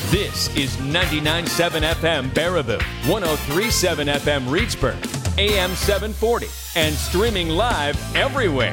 This is 99.7 FM Baraboo, 103.7 FM Reedsburg, AM 740, and streaming live everywhere.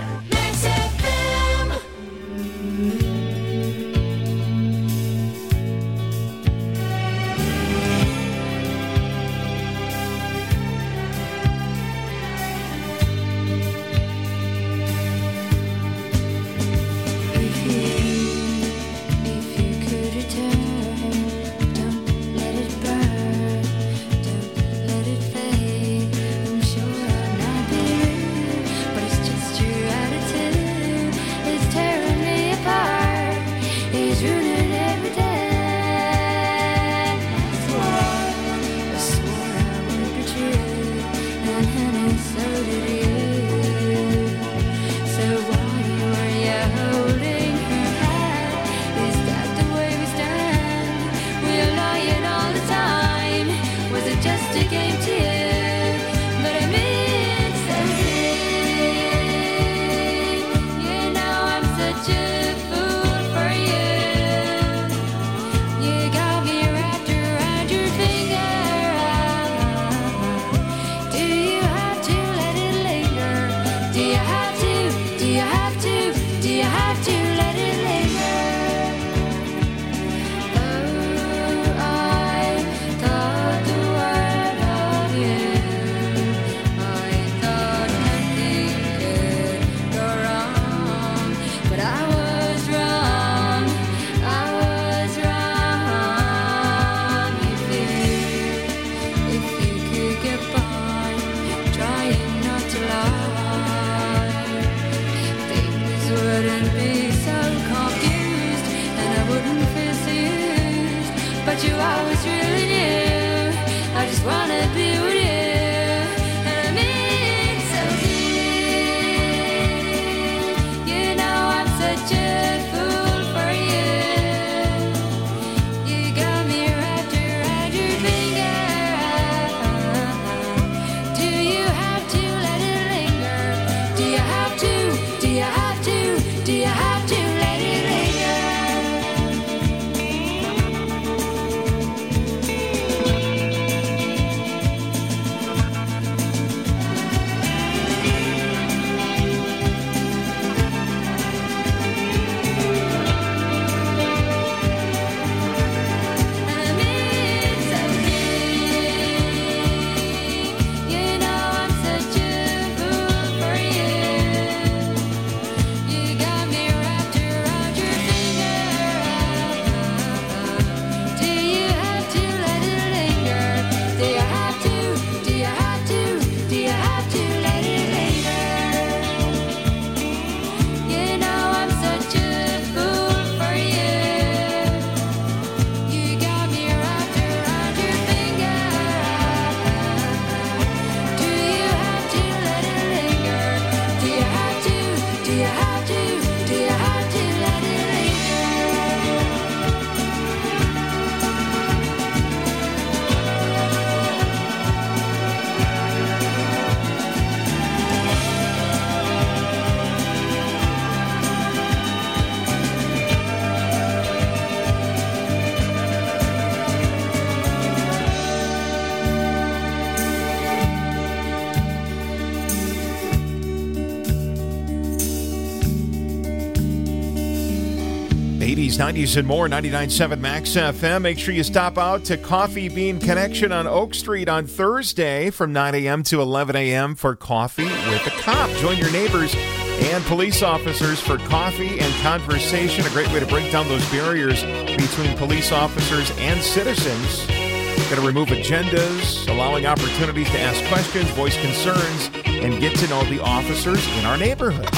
'80s, '90s, and more, 99.7 Max FM. Make sure you stop out to Coffee Bean Connection on Oak Street on Thursday from 9 a.m. to 11 a.m. for Coffee with a Cop. Join your neighbors and police officers for coffee and conversation. A great way to break down those barriers between police officers and citizens. Going to remove agendas, allowing opportunities to ask questions, voice concerns, and get to know the officers in our neighborhood.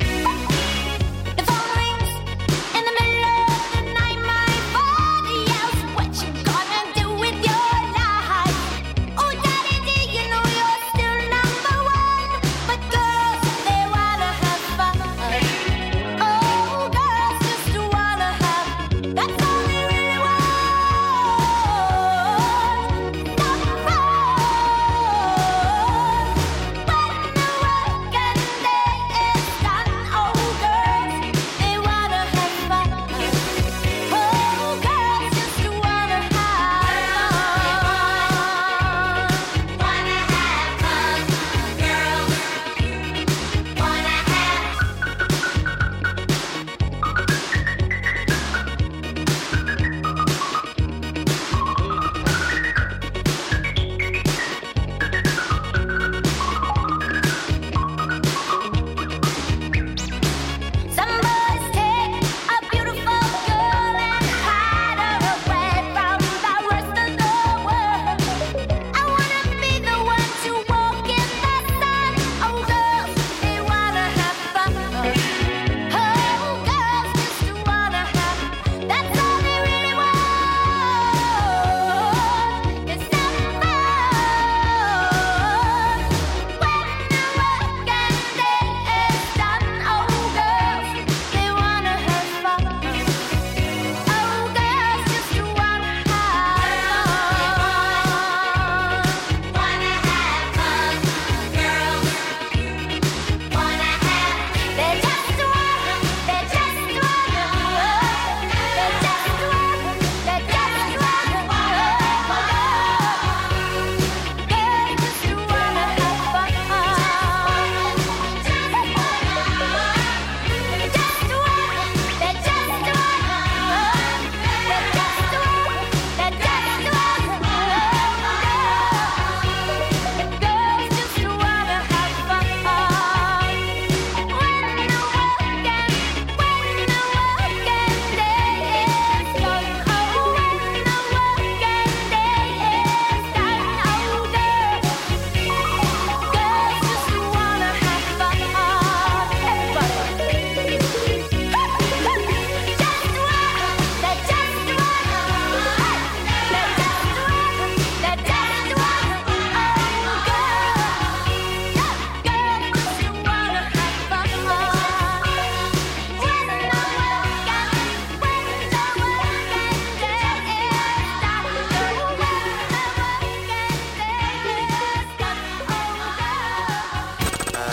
The phone rings in the middle of the night. My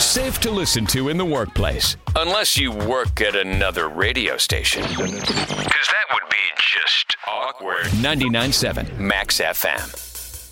Safe to listen to in the workplace. Unless you work at another radio station. Because that would be just awkward. 99.7 Max FM.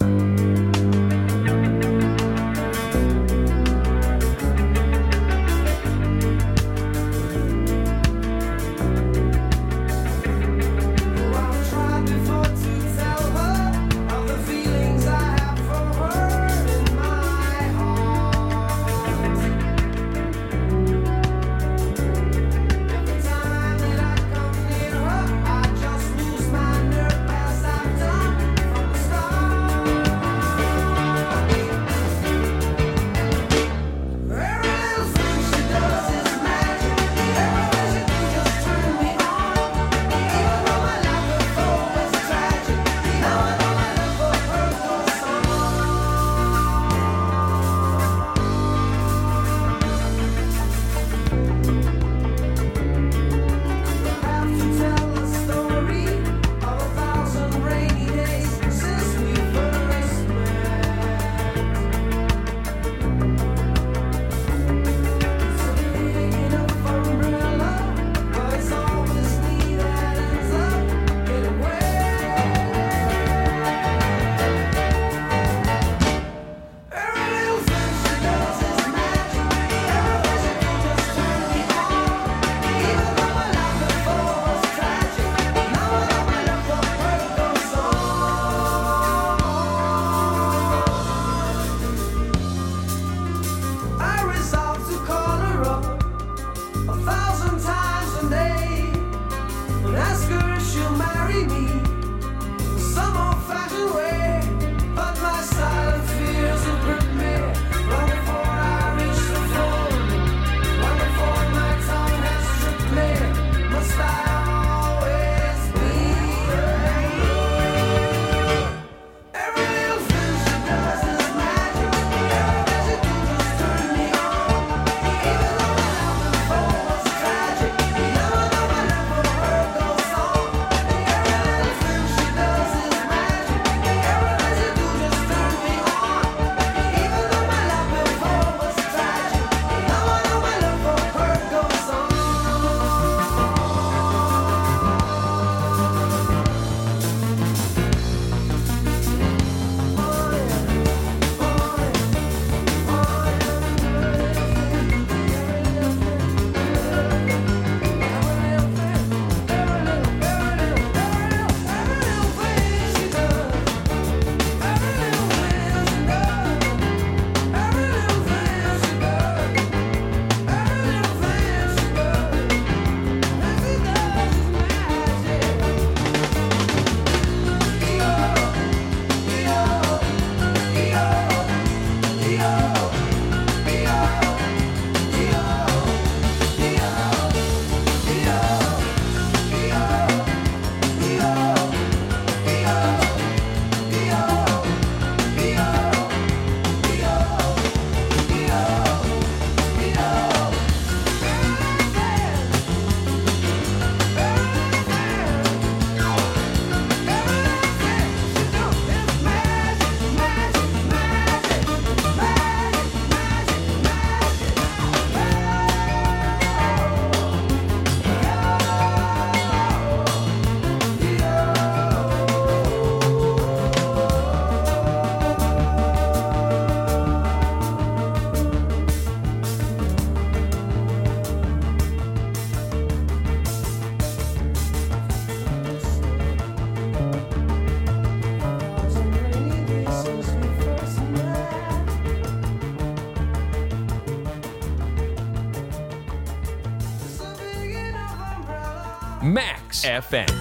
Max FM.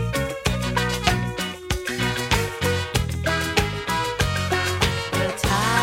The time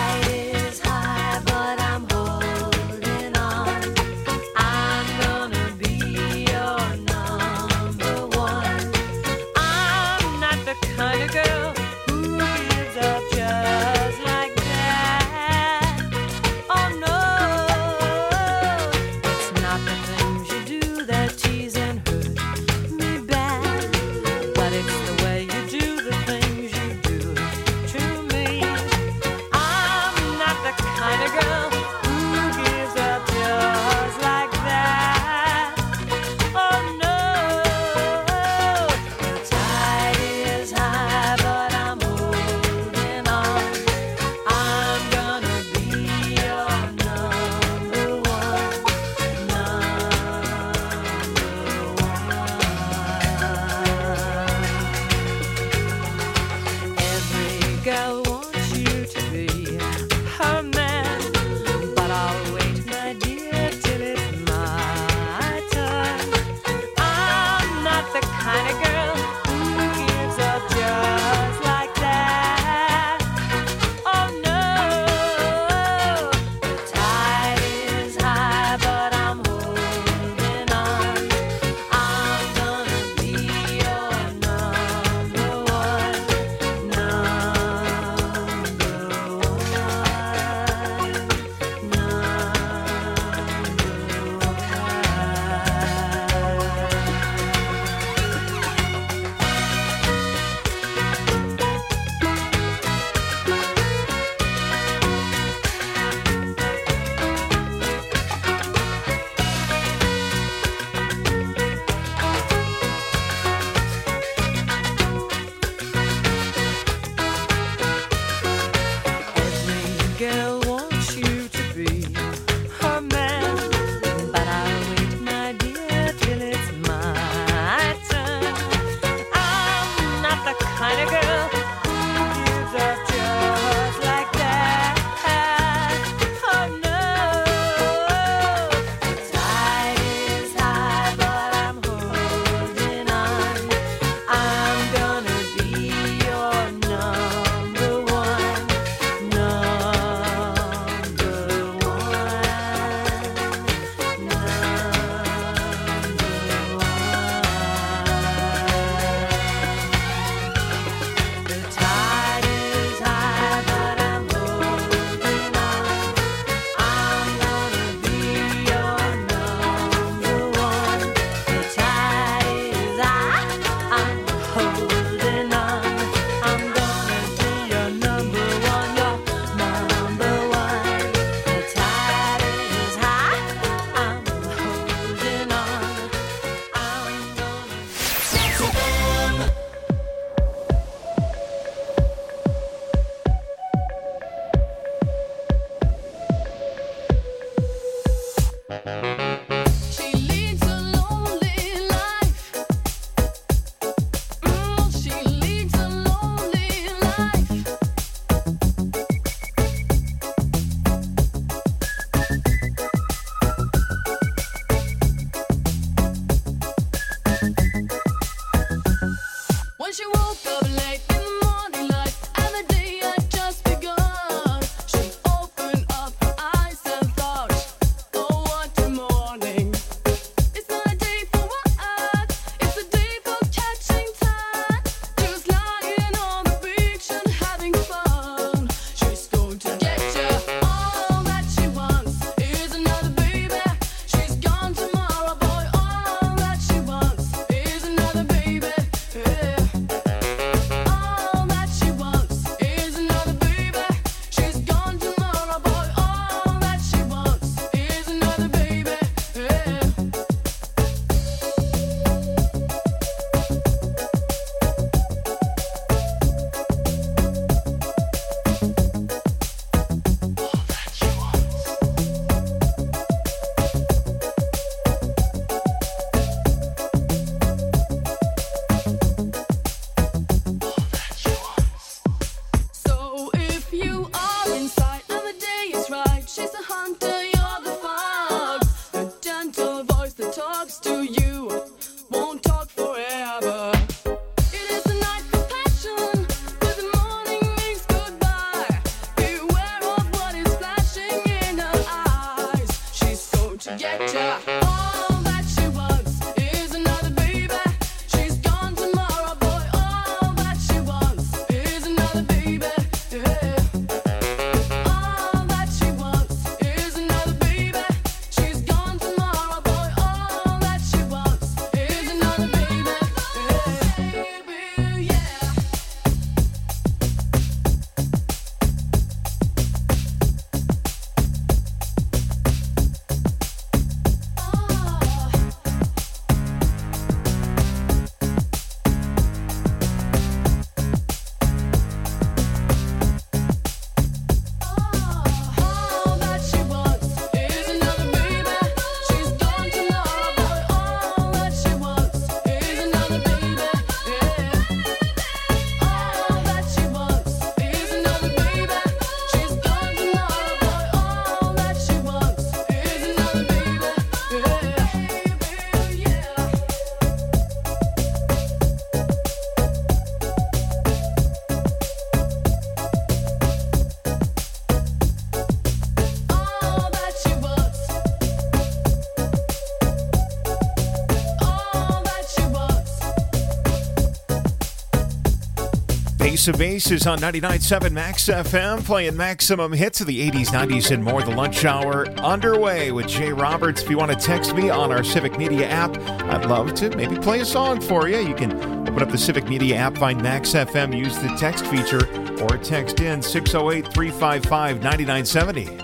Ace of Aces on 99.7 Max FM, playing maximum hits of the 80s, 90s, and more. The lunch hour underway with Jay Roberts. If you want to text me on our Civic Media app, I'd love to maybe play a song for you. You can open up the Civic Media app, find Max FM, use the text feature, or text in 608-355-9970.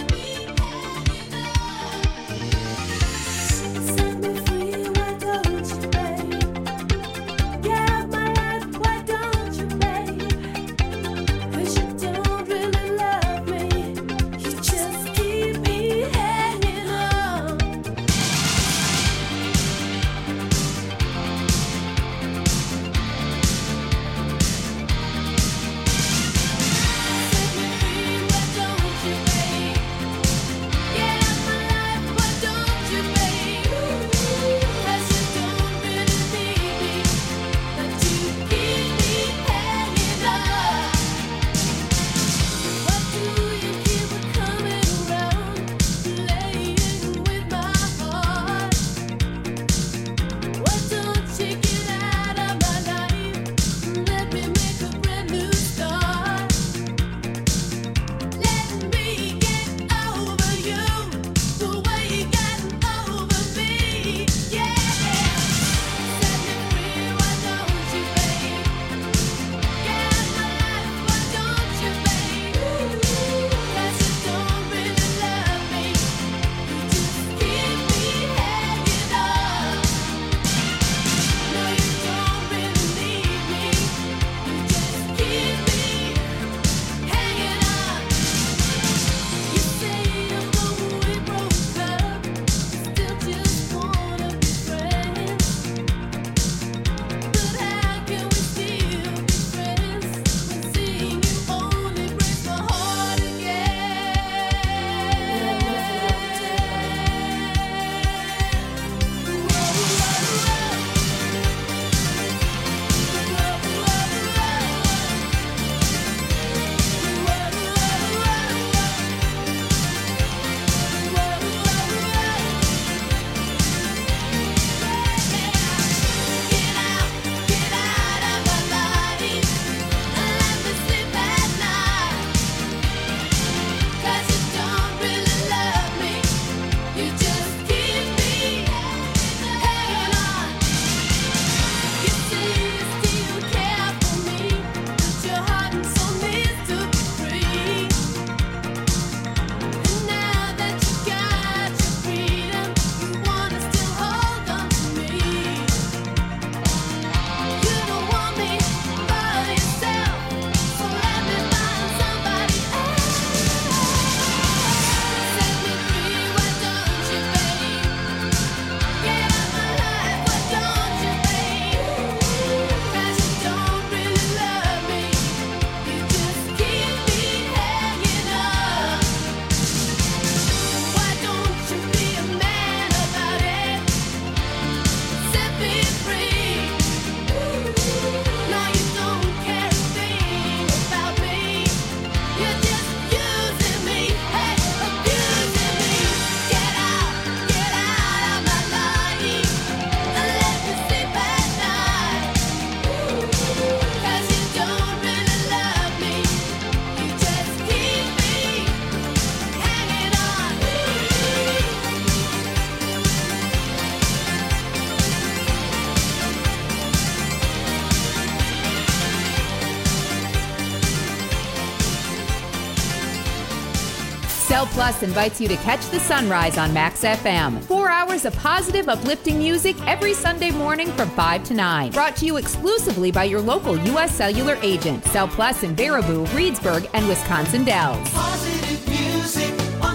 Cell Plus invites you to catch the sunrise on Max FM. 4 hours of positive, uplifting music every Sunday morning from 5 to 9. Brought to you exclusively by your local U.S. Cellular agent. Cell Plus in Baraboo, Reedsburg, and Wisconsin Dells. Positive music on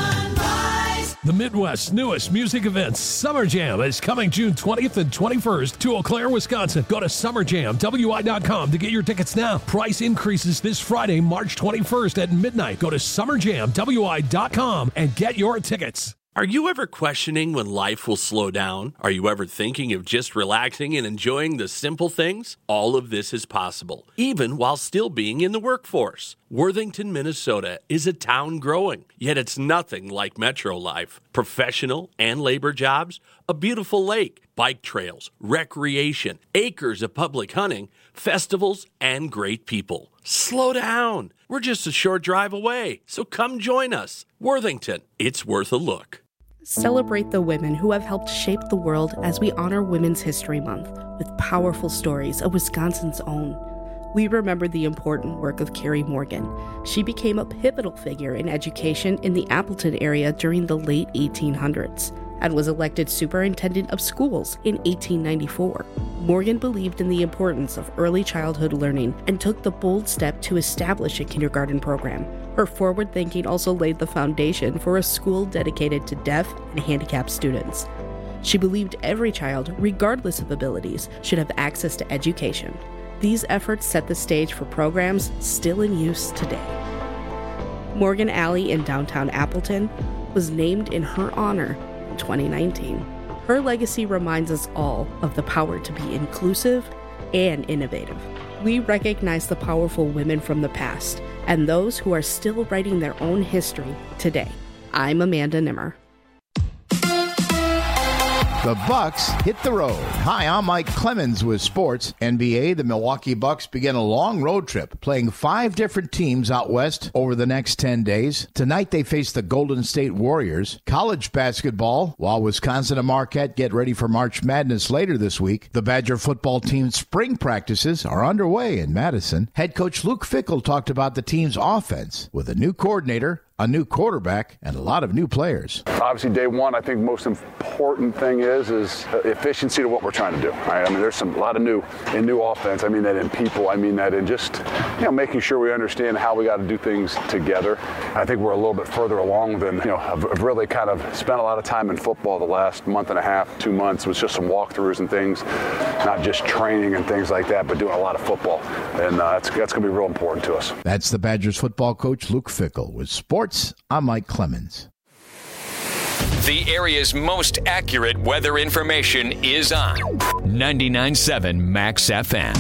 Sunrise. The Midwest's newest music event, Summer Jam, is coming June 20th and 21st to Eau Claire, Wisconsin. Go to summerjamwi.com to get your tickets now. Price increases this Friday, March 21st at midnight. Go to summerjamwi.com and get your tickets. Are you ever questioning when life will slow down? Are you ever thinking of just relaxing and enjoying the simple things? All of this is possible, even while still being in the workforce. Worthington, Minnesota is a town growing, yet it's nothing like Metro Life. Professional and labor jobs, a beautiful lake, bike trails, recreation, acres of public hunting, festivals, and great people. Slow down. We're just a short drive away, so come join us. Worthington, it's worth a look. Celebrate the women who have helped shape the world as we honor Women's History Month with powerful stories of Wisconsin's own. We remember the important work of Carrie Morgan. She became a pivotal figure in education in the Appleton area during the late 1800s and was elected superintendent of schools in 1894. Morgan believed in the importance of early childhood learning and took the bold step to establish a kindergarten program. Her forward thinking also laid the foundation for a school dedicated to deaf and handicapped students. She believed every child, regardless of abilities, should have access to education. These efforts set the stage for programs still in use today. Morgan Alley in downtown Appleton was named in her honor in 2019. Her legacy reminds us all of the power to be inclusive and innovative. We recognize the powerful women from the past and those who are still writing their own history today. I'm Amanda Nimmer. The Bucks hit the road. Hi, I'm Mike Clemens with sports. NBA, the Milwaukee Bucks begin a long road trip, playing 5 different teams out west over the next 10 days. Tonight, they face the Golden State Warriors. College basketball, while Wisconsin and Marquette get ready for March Madness later this week, the Badger football team's spring practices are underway in Madison. Head coach Luke Fickell talked about the team's offense with a new coordinator, a new quarterback, and a lot of new players. Obviously, day one, I think most important thing is efficiency to what we're trying to do. Right? I mean, there's a lot of new offense. I mean that in people. I mean that in just making sure we understand how we got to do things together. I think we're a little bit further along than I've really kind of spent a lot of time in football the last month and a half, 2 months with just some walkthroughs and things, not just training and things like that, but doing a lot of football, and that's going to be real important to us. That's the Badgers football coach Luke Fickell with sports. I'm Mike Clemens. The area's most accurate weather information is on 99.7 Max FM.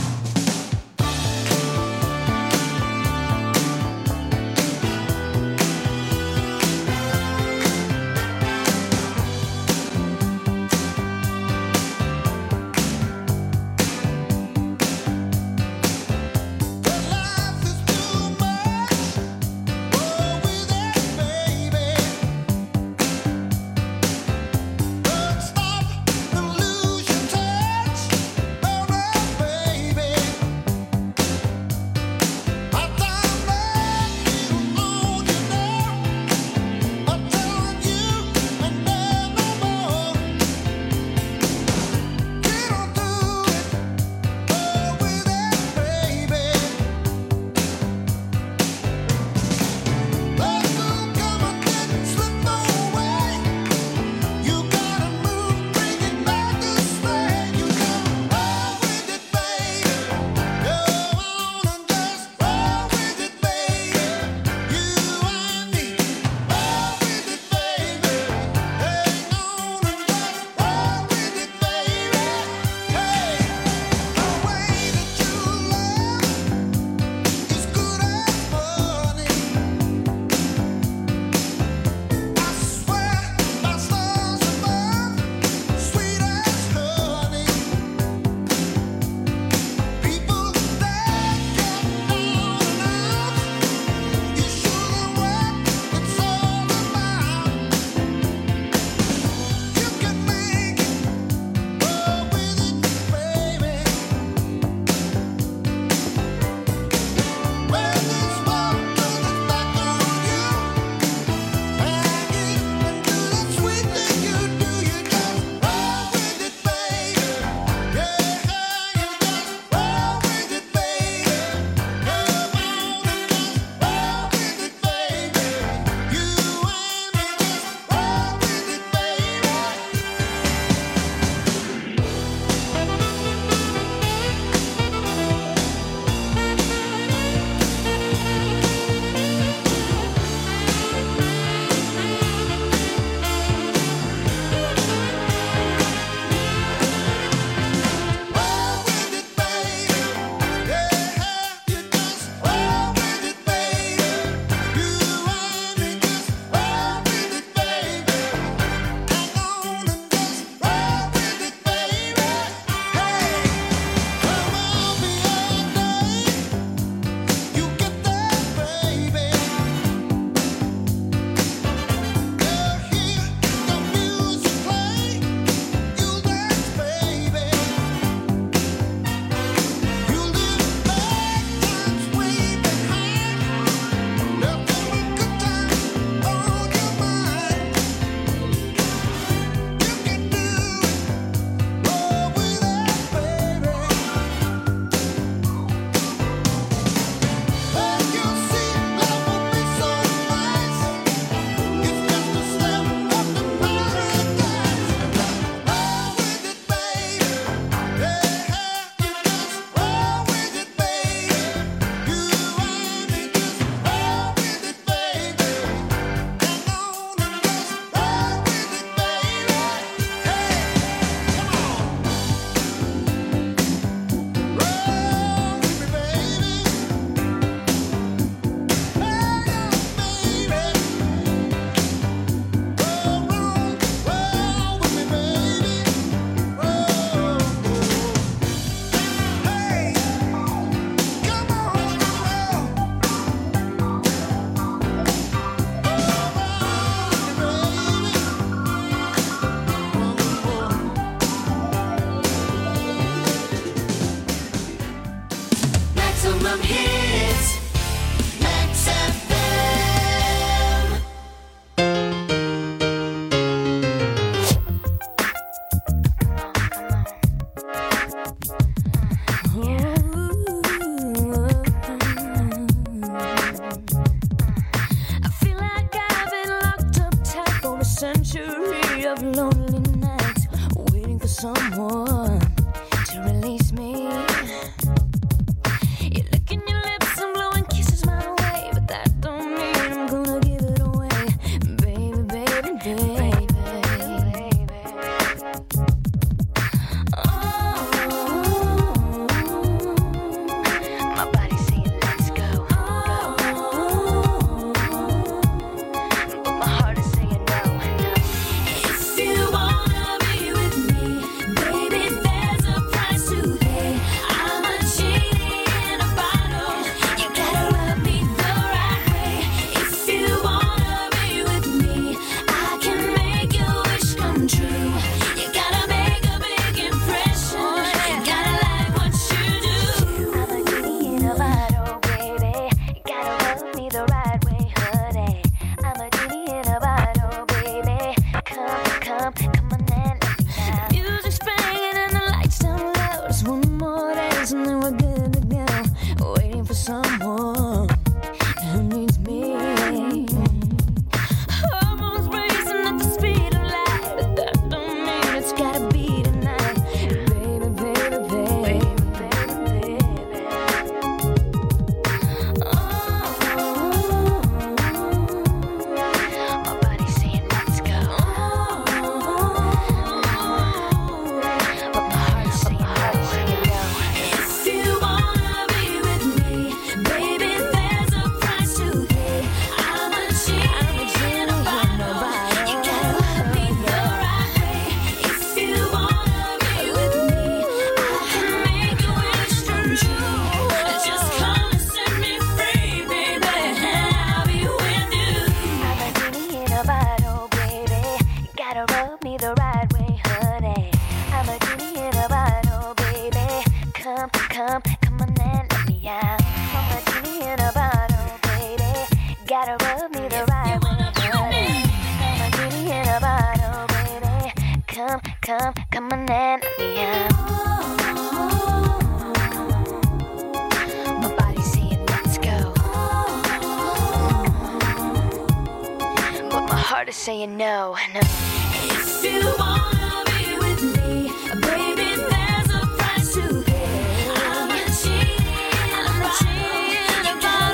saying no. If you wanna be with me, baby, there's a price to pay. I'm a cheating about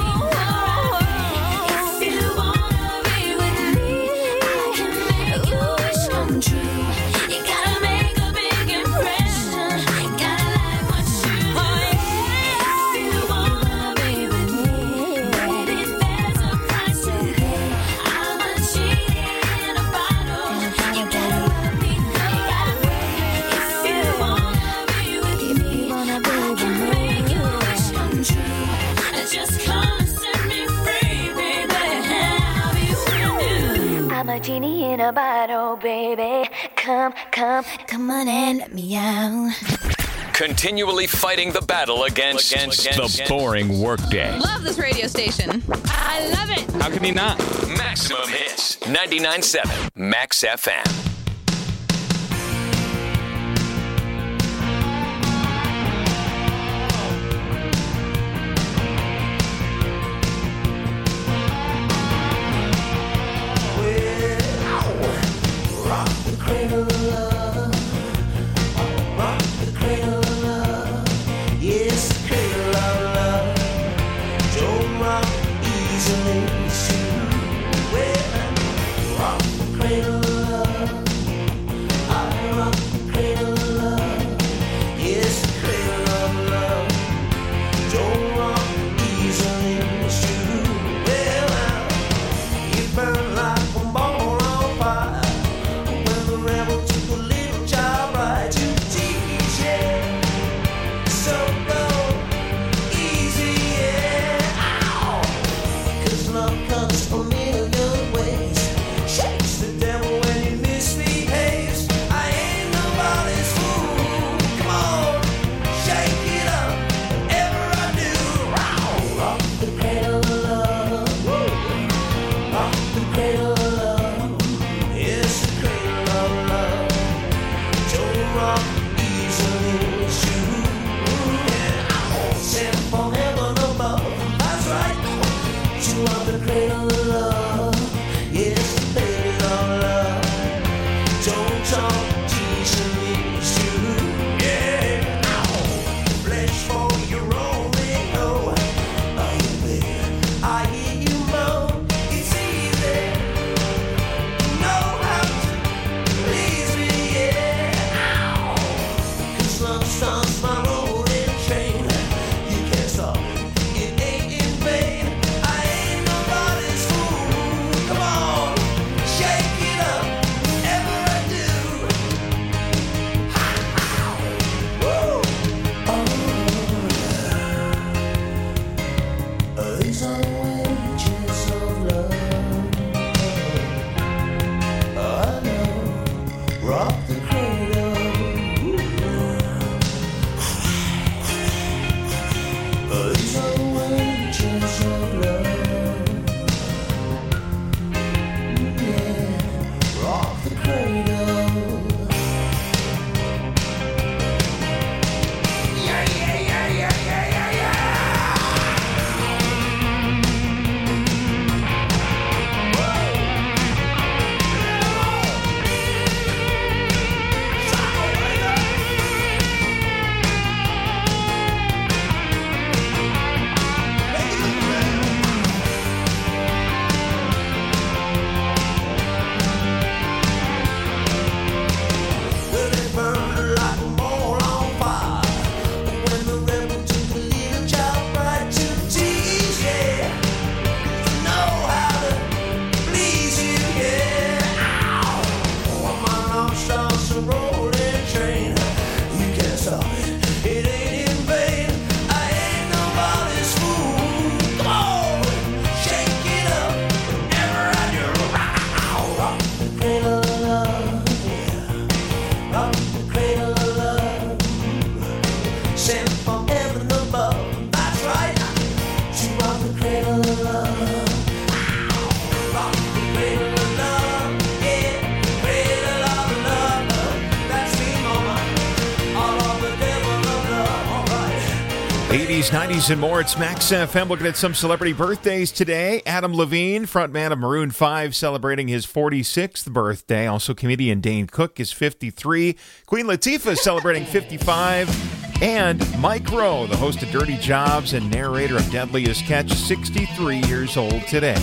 if you wanna be with me, I can make your wish come true. You gotta make a big impression. Gotta like what you do. If you wanna be with me, baby, there's a price to pay. I'm a cheating about you gotta let me know. If you wanna be with me, I can make your wish come true. Just come and set me free, baby. I'll be with you. I'm a genie in a bottle, baby. Come on and let me out. Continually fighting the battle against the boring workday. Love this radio station. I love it. How can you not? Maximum Hits. 99.7 Max FM. Rock the cradle of love. Rock the cradle of love. Yes, the cradle of love. Don't rock easily, it's true. Well, rock the cradle of love. I rock the cradle of love. Yes, the cradle of love. Don't rock easily, it's true. Well, you burn like a ball on fire. When the rebel took a little child right to teach it. So go easy, yeah. Ow! 'Cause love comes a million ways. Shakes the devil when he misbehaves. I ain't nobody's fool. Come on, shake it up. Whatever I do, rock the cradle of love. Rock the cradle of love. Yes, the cradle of love. Don't rock easily, it's true. Yeah, sent from heaven above. That's right. You are the cradle of love. Yes, the cradle of love. Don't talk easily, it's true. Yeah, flesh for your only hoe. Oh, baby, I hear you moan. It's easy. Know how to please me, yeah. 'Cause love starts my rolling train. You can't stop it ain't in vain. I ain't nobody's fool. Come on, shake it up. Whatever I do. Woo! These are the wages of love. I know. Rock the cradle. 80s, 90s, and more. It's Max FM looking at some celebrity birthdays today. Adam Levine, frontman of Maroon 5, celebrating his 46th birthday. Also, comedian Dane Cook is 53. Queen Latifah is celebrating 55. And Mike Rowe, the host of Dirty Jobs and narrator of Deadliest Catch, 63 years old today.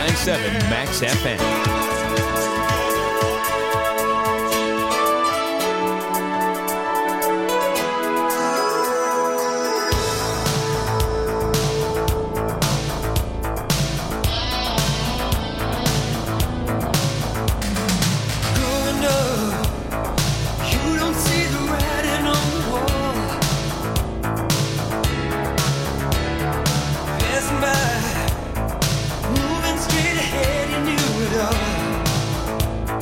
99.7 Max FM. Moving straight ahead, you knew it all.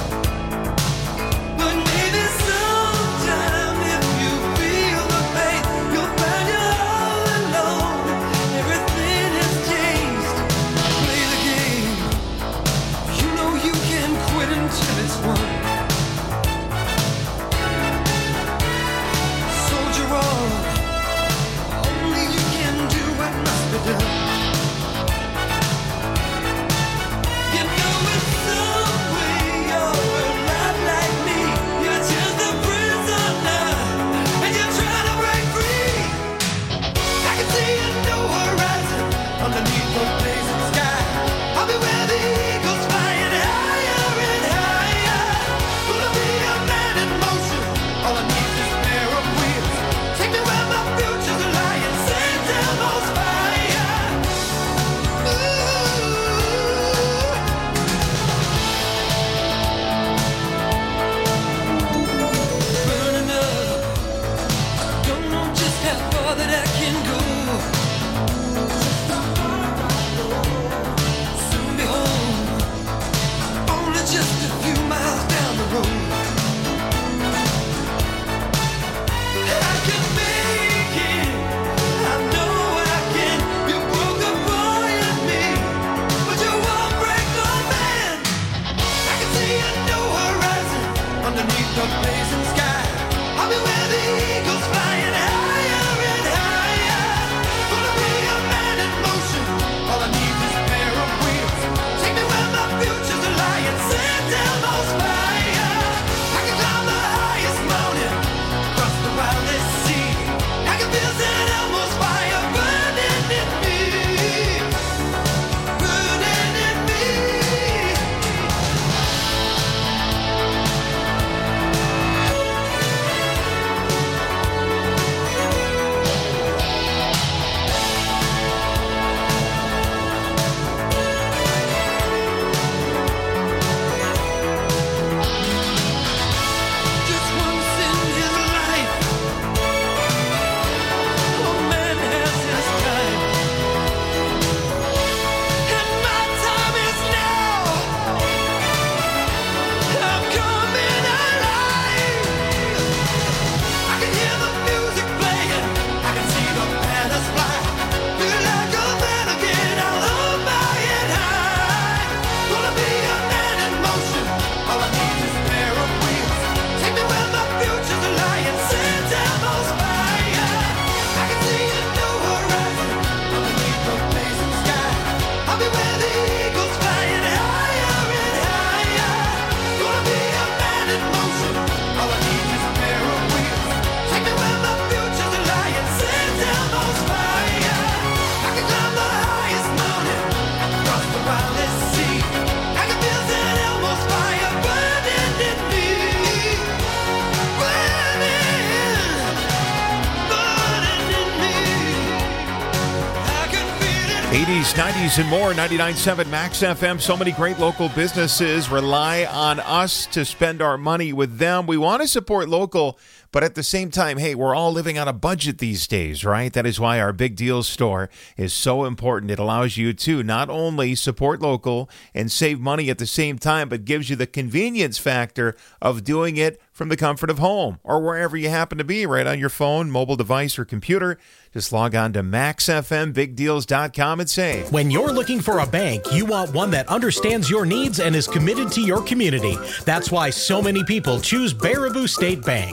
80s, 90s, and more. 99.7 Max FM. So many great local businesses rely on us to spend our money with them. We want to support local, but at the same time, hey, we're all living on a budget these days, right? That is why our Big Deals store is so important. It allows you to not only support local and save money at the same time, but gives you the convenience factor of doing it from the comfort of home or wherever you happen to be, right on your phone, mobile device, or computer. Just log on to maxfmbigdeals.com and save. When you're looking for a bank, you want one that understands your needs and is committed to your community. That's why so many people choose Baraboo State Bank.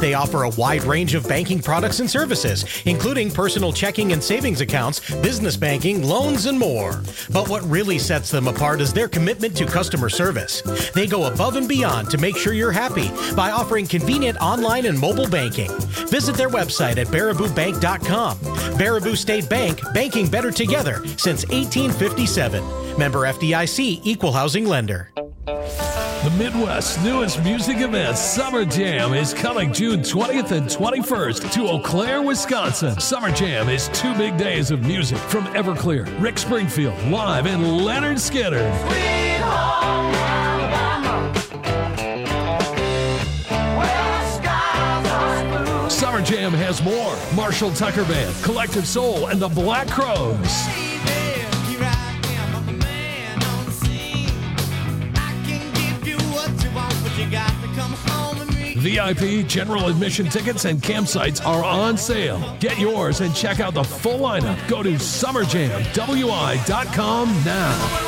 They offer a wide range of banking products and services, including personal checking and savings accounts, business banking, loans, and more. But what really sets them apart is their commitment to customer service. They go above and beyond to make sure you're happy by offering convenient online and mobile banking. Visit their website at baraboobank.com. Baraboo State Bank, banking better together since 1857. Member FDIC, Equal Housing Lender. The Midwest's newest music event, Summer Jam, is coming June 20th and 21st to Eau Claire, Wisconsin. Summer Jam is 2 big days of music from Everclear, Rick Springfield live, and Leonard Skinner. Sweet home Alabama, where the skies are blue. Summer Jam has more. Marshall Tucker Band, Collective Soul, and the Black Crowes. VIP, general admission tickets, and campsites are on sale. Get yours and check out the full lineup. Go to summerjamwi.com now.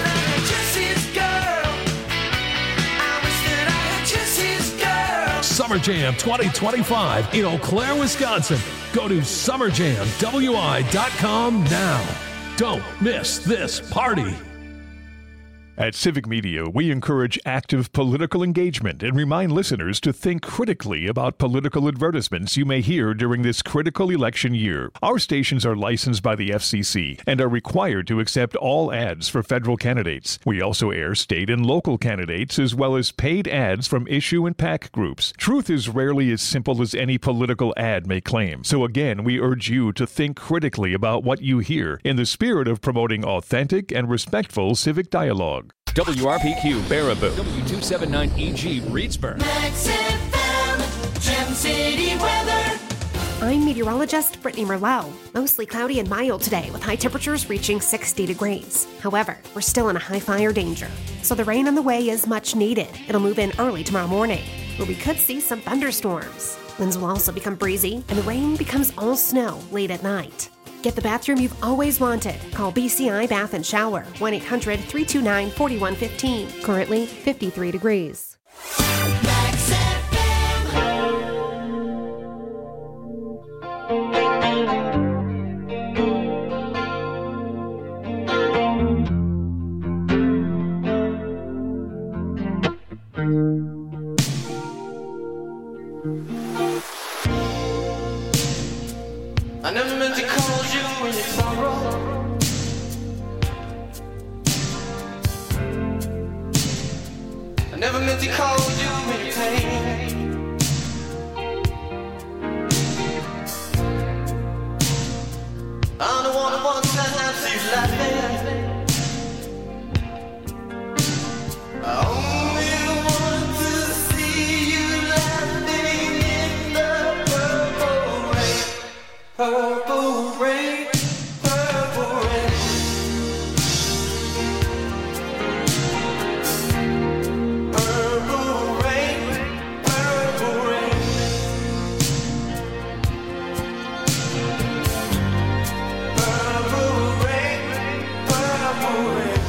Summer Jam 2025 in Eau Claire, Wisconsin. Go to summerjamwi.com now. Don't miss this party. At Civic Media, we encourage active political engagement and remind listeners to think critically about political advertisements you may hear during this critical election year. Our stations are licensed by the FCC and are required to accept all ads for federal candidates. We also air state and local candidates as well as paid ads from issue and PAC groups. Truth is rarely as simple as any political ad may claim. So again, we urge you to think critically about what you hear in the spirit of promoting authentic and respectful civic dialogue. WRPQ Baraboo, W279EG Reedsburg. Max FM, Gem City weather. I'm meteorologist Brittany Merlot. Mostly cloudy and mild today with high temperatures reaching 60 degrees. However, we're still in a high fire danger, so the rain on the way is much needed. It'll move in early tomorrow morning, where we could see some thunderstorms. Winds will also become breezy, and the rain becomes all snow late at night. Get the bathroom you've always wanted. Call BCI Bath and Shower, 1-800-329-4115. Currently 53 degrees. Max I never meant to call you in your sorrow. I never meant to call you in your pain. I'm the one who wants to have you laughing. I only want to see you laughing in the purple rain. Purple rain, purple rain. Purple rain, purple rain. Purple rain, purple rain.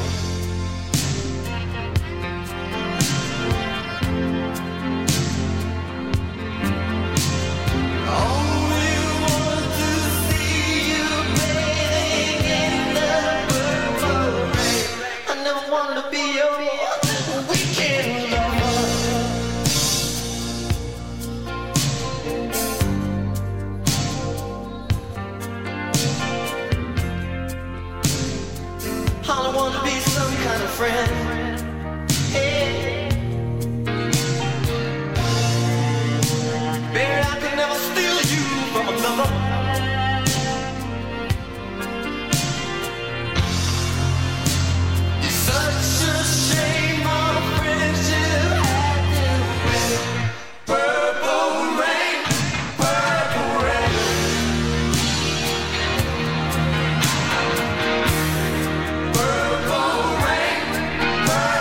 Only want to see you bathing in the purple rain. I never wanted to be your weekend lover. All I want to be some kind of friend. Hey. Baby, I could never steal you from another. It's such a shame our friendship had to end. Purple rain, purple rain. Purple rain, purple rain.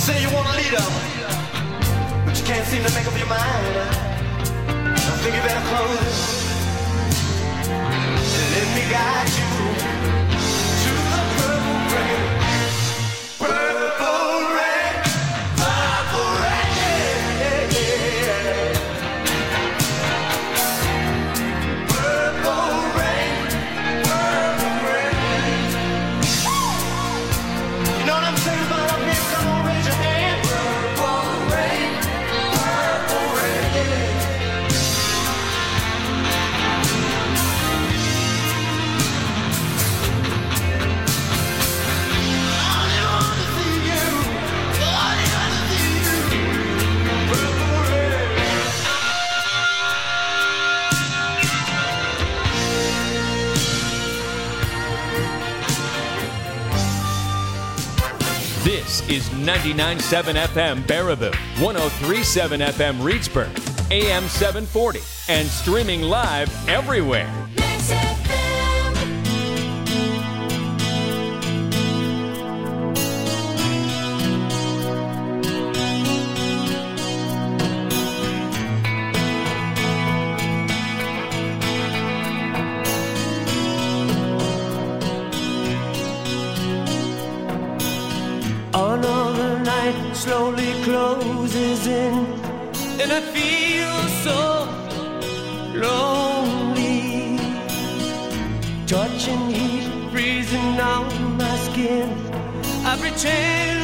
say you want a leader, but you can't seem to make up your mind. I think you better close and let me guide you to the purple rain. Purple rain, purple rain, yeah, yeah. Purple rain, purple rain. You know what I'm saying about up here? Come on, raise your hand. Purple rain, purple rain. This is 99.7 FM Baraboo, 103.7 FM Reedsburg, AM 740, and streaming live everywhere. Another night slowly closes in, and I feel so lonely. Touching heat freezing on my skin, I pretend